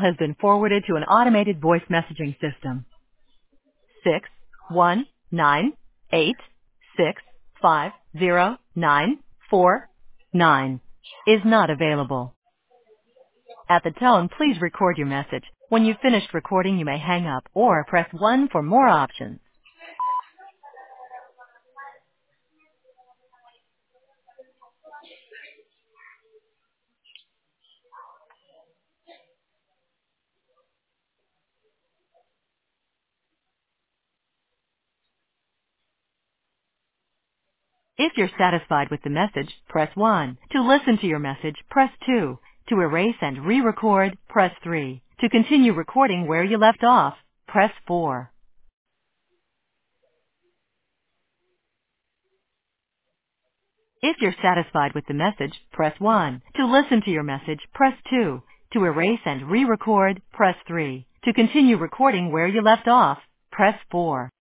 has been forwarded to an automated voice messaging system. 61986509449 is not available. At the tone, please record your message. When you've finished recording, you may hang up or press 1 for more options. If you're satisfied with the message, press 1. To listen to your message, press 2. To erase and re-record, press 3. To continue recording where you left off, press 4. If you're satisfied with the message, press 1. To listen to your message, press 2. To erase and re-record, press 3. To continue recording where you left off, press 4.